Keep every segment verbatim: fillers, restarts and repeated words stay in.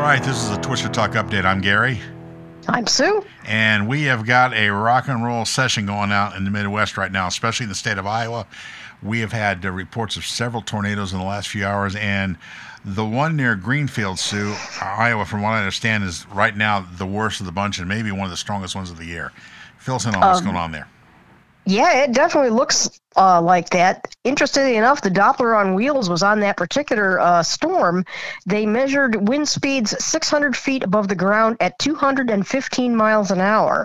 right, this is a Twister Talk update. I'm Gary. I'm Sue. And we have got a rock and roll session going out in the Midwest right now, especially in the state of Iowa. We have had uh, reports of several tornadoes in the last few hours, and the one near Greenfield, Sue, Iowa, from what I understand, is right now the worst of the bunch and maybe one of the strongest ones of the year. Fill us in on what's um, going on there. Yeah, it definitely looks uh, like that. Interestingly enough, the Doppler on wheels was on that particular uh, storm. They measured wind speeds six hundred feet above the ground at two hundred fifteen miles an hour.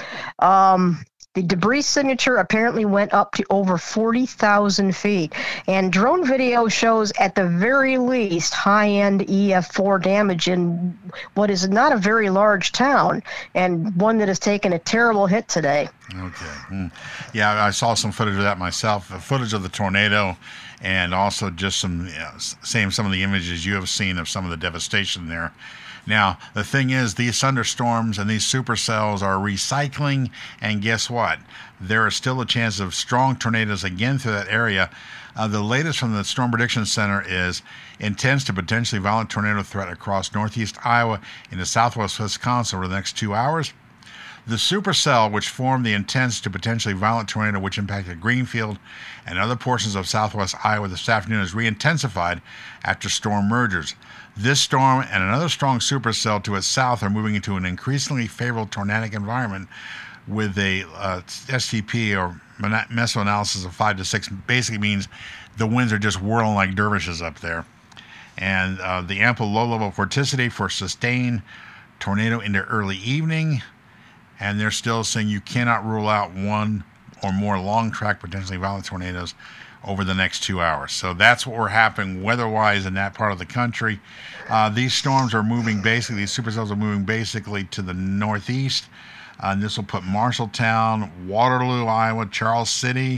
Um, the debris signature apparently went up to over forty thousand feet. And drone video shows, at the very least, high-end E F four damage in what is not a very large town, and one that has taken a terrible hit today. Okay. Mm. Yeah, I saw some footage of that myself, the footage of the tornado, and also just some, you know, same some of the images you have seen of some of the devastation there. Now, the thing is, these thunderstorms and these supercells are recycling, and guess what? There is still a chance of strong tornadoes again through that area. Uh, the latest from the Storm Prediction Center is intense to potentially violent tornado threat across northeast Iowa into southwest Wisconsin over the next two hours. The supercell, which formed the intense to potentially violent tornado which impacted Greenfield and other portions of southwest Iowa this afternoon, is re-intensified after storm mergers. This storm and another strong supercell to its south are moving into an increasingly favorable tornadic environment with a uh, S T P, or mesoanalysis, of five to six. Basically means the winds are just whirling like dervishes up there. And uh, the ample low-level vorticity for sustained tornado into early evening. And they're still saying you cannot rule out one or more long-track, potentially violent tornadoes over the next two hours. So that's what we're happening weather-wise in that part of the country. Uh, these storms are moving basically, these supercells are moving basically to the northeast. Uh, and this will put Marshalltown, Waterloo, Iowa, Charles City.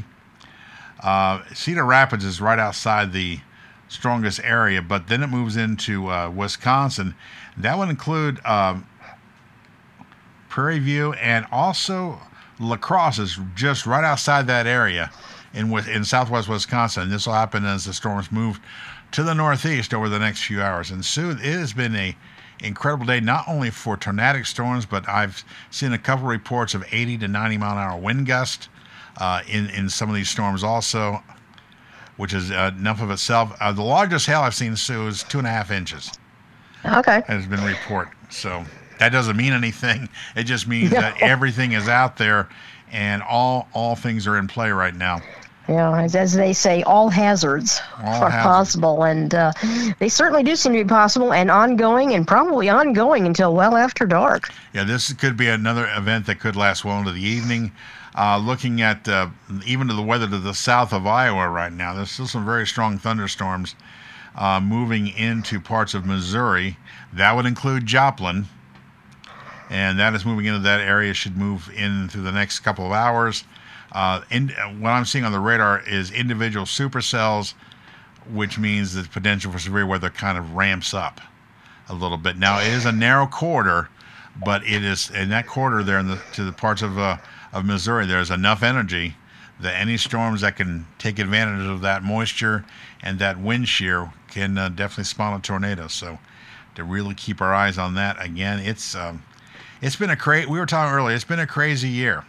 Uh, Cedar Rapids is right outside the strongest area, but then it moves into uh, Wisconsin. That would include uh, Prairie View, and also La Crosse is just right outside that area in in southwest Wisconsin. This will happen as the storms move to the northeast over the next few hours. And Sue, it has been a incredible day, not only for tornadic storms, but I've seen a couple reports of eighty to ninety mile an hour wind gust uh, in, in some of these storms also, which is uh, enough of itself. Uh, the largest hail I've seen, Sue, is two and a half inches. Okay. Has been reported. So that doesn't mean anything. It just means no. that everything is out there, and all all things are in play right now. Yeah, as, as they say, all hazards all are hazards. possible, and uh, they certainly do seem to be possible and ongoing, and probably ongoing until well after dark. Yeah, this could be another event that could last well into the evening. Uh, looking at uh, even to the weather to the south of Iowa right now, there's still some very strong thunderstorms uh, moving into parts of Missouri. That would include Joplin. And that is moving into that area, should move in through the next couple of hours. Uh, in, what I'm seeing on the radar is individual supercells, which means the potential for severe weather kind of ramps up a little bit. Now, it is a narrow corridor, but it is in that corridor there in the, to the parts of uh, of Missouri, there's enough energy that any storms that can take advantage of that moisture and that wind shear can uh, definitely spawn a tornado. So to really keep our eyes on that, again, it's... Um, It's been a cra- we were talking earlier, it's been a crazy year.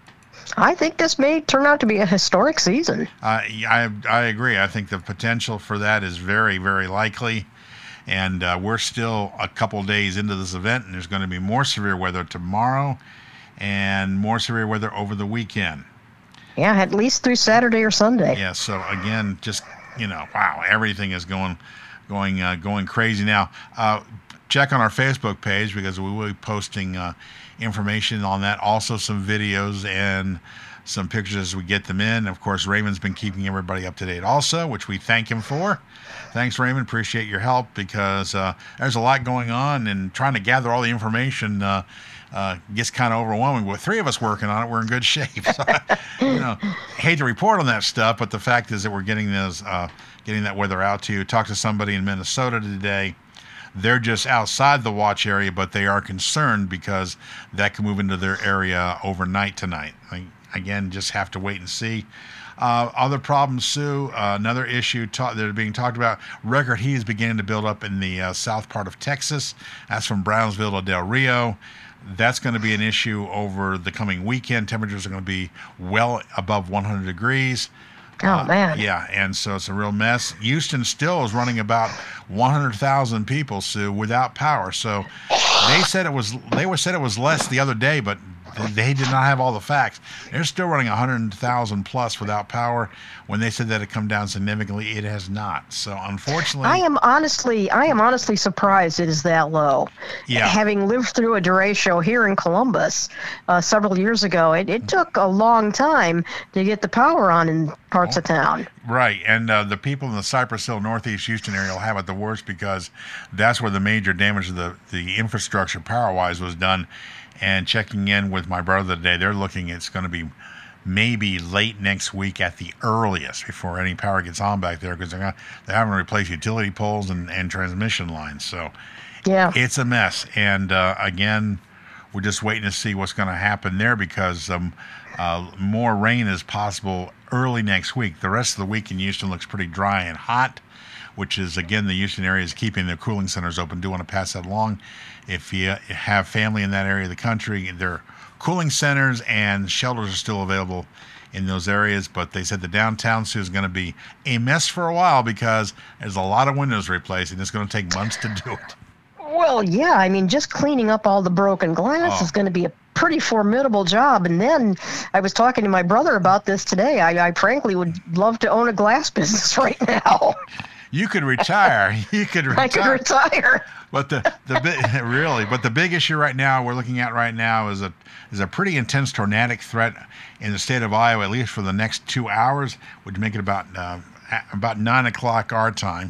I think this may turn out to be a historic season. Uh, I I agree. I think the potential for that is very, very likely. And uh, we're still a couple days into this event, and there's going to be more severe weather tomorrow and more severe weather over the weekend. Yeah, at least through Saturday or Sunday. Yeah, so again, just, you know, wow, everything is going going, uh, going crazy now. Uh, check on our Facebook page, because we will be posting uh, information on that. Also some videos and some pictures as we get them in. Of course, Raymond's been keeping everybody up to date also, which we thank him for. Thanks, Raymond. Appreciate your help, because uh, there's a lot going on, and trying to gather all the information uh, uh, gets kind of overwhelming. With three of us working on it, we're in good shape. So, you know, hate to report on that stuff, but the fact is that we're getting those, uh, getting that weather out to you. Talked to somebody in Minnesota today. They're just outside the watch area, but they are concerned because that can move into their area overnight tonight. I, again, just have to wait and see. Uh, other problems, Sue. Uh, another issue ta- that are being talked about. Record heat is beginning to build up in the uh, south part of Texas. That's from Brownsville to Del Rio. That's going to be an issue over the coming weekend. Temperatures are going to be well above one hundred degrees. Oh, Uh, man. yeah, and so it's a real mess. Houston still is running about one hundred thousand people, Sue, without power. So they said it was they were said it was less the other day, but they did not have all the facts. They're still running one hundred thousand plus without power. When they said that it come down significantly, it has not. So unfortunately, I am honestly, I am honestly surprised it is that low. Yeah. Having lived through a derecho here in Columbus uh, several years ago, it, it took a long time to get the power on in parts Oh. of town. Right, and uh, the people in the Cypress Hill, Northeast Houston area will have it the worst because that's where the major damage to the, the infrastructure power-wise was done. And checking in with my brother today, they're looking it's going to be maybe late next week at the earliest before any power gets on back there because they're, gonna, they're having to replace utility poles and, and transmission lines. So Yeah. it's a mess. And uh, again, we're just waiting to see what's going to happen there because um, uh, more rain is possible early next week. The rest of the week in Houston looks pretty dry and hot, which is, again, the Houston area is keeping their cooling centers open. Do want to pass that along. If you have family in that area of the country, their cooling centers and shelters are still available in those areas, but they said the downtown is going to be a mess for a while because there's a lot of windows replaced, and it's going to take months to do it. Well, yeah, I mean, just cleaning up all the broken glass Oh. is going to be a pretty formidable job. And then I was talking to my brother about this today. I, I frankly would love to own a glass business right now. You could retire. You could retire. I could retire. But the the big, really, but the big issue right now we're looking at right now is a is a pretty intense tornadic threat in the state of Iowa, at least for the next two hours, which make it about uh, about nine o'clock our time.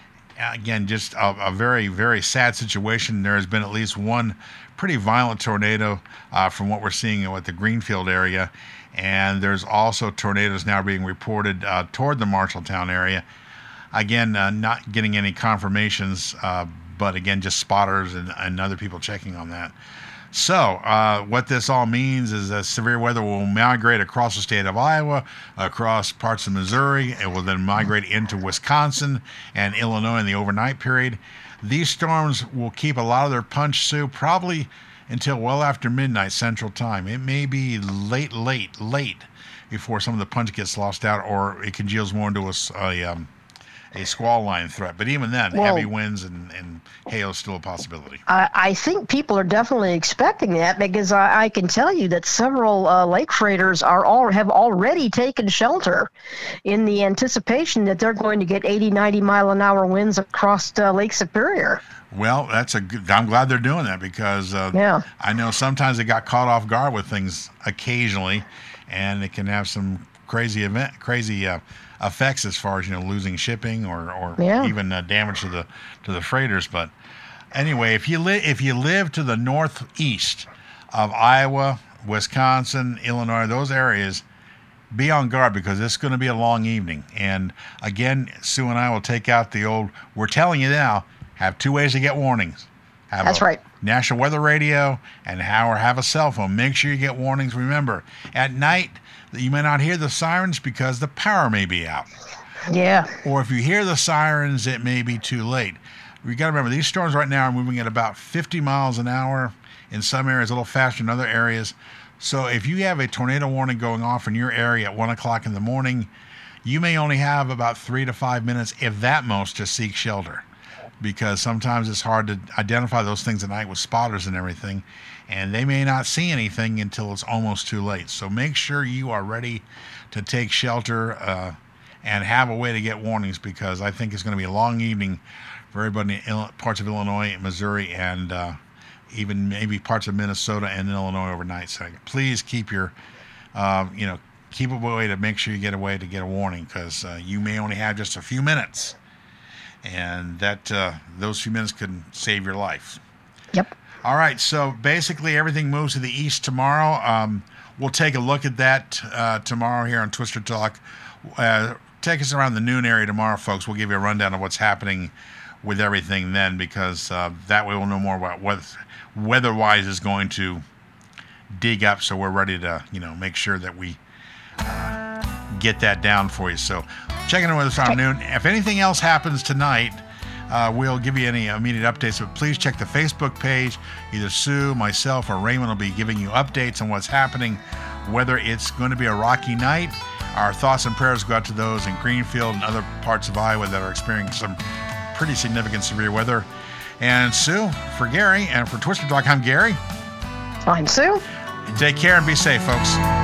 Again, just a, a very very sad situation. There has been at least one pretty violent tornado uh, from what we're seeing at the Greenfield area, and there's also tornadoes now being reported uh, toward the Marshalltown area. Again, uh, not getting any confirmations. Uh, But again, just spotters and, and other people checking on that. So uh, what this all means is that severe weather will migrate across the state of Iowa, across parts of Missouri. It will then migrate into Wisconsin and Illinois in the overnight period. These storms will keep a lot of their punch, Sue, probably until well after midnight Central Time. It may be late, late, late before some of the punch gets lost out, or it congeals more into a, a um, a squall line threat. But even then, Well, heavy winds and, and hail is still a possibility. I, I think people are definitely expecting that because I, I can tell you that several uh, lake freighters are all have already taken shelter in the anticipation that they're going to get eighty, ninety mile an hour winds across uh, Lake Superior. Well, that's a good, I'm glad they're doing that because uh, Yeah. I know sometimes they got caught off guard with things occasionally, and it can have some crazy event, crazy uh, effects as far as, you know, losing shipping or, or Yeah. even uh, damage to the to the freighters. But anyway, if you live if you live to the northeast of Iowa, Wisconsin, Illinois, those areas, be on guard because it's going to be a long evening. And again, Sue and I will take out the old, we're telling you now, have two ways to get warnings. Have That's a right. National Weather Radio and how or have a cell phone. Make sure you get warnings. Remember, at night, you may not hear the sirens because the power may be out. Yeah. Or if you hear the sirens, it may be too late. We got to remember, these storms right now are moving at about fifty miles an hour. In some areas, a little faster in other areas. So if you have a tornado warning going off in your area at one o'clock in the morning, you may only have about three to five minutes, if that most, to seek shelter. Because sometimes it's hard to identify those things at night with spotters and everything, and they may not see anything until it's almost too late. So make sure you are ready to take shelter uh, and have a way to get warnings, because I think it's going to be a long evening for everybody in Il- parts of Illinois, Missouri, and uh, even maybe parts of Minnesota and Illinois overnight. So please keep your, uh, you know, keep a way to make sure you get a way to get a warning, because uh, you may only have just a few minutes. And that uh, those few minutes can save your life. Yep. All right, so basically everything moves to the east tomorrow. Um, we'll take a look at that uh, tomorrow here on Twister Talk. Uh, take us around the noon area tomorrow, folks. We'll give you a rundown of what's happening with everything then, because uh, that way we'll know more about what weather-wise is going to dig up, so we're ready to, you know, make sure that we get that down for you. So check in with us around noon. If anything else happens tonight, uh, we'll give you any immediate updates. But please check the Facebook page. Either Sue, myself, or Raymond will be giving you updates on what's happening, whether it's going to be a rocky night. Our thoughts and prayers go out to those in Greenfield and other parts of Iowa that are experiencing some pretty significant severe weather. And Sue, for Gary, and for Twister Talk, I'm Gary. I'm Sue. Take care and be safe, folks.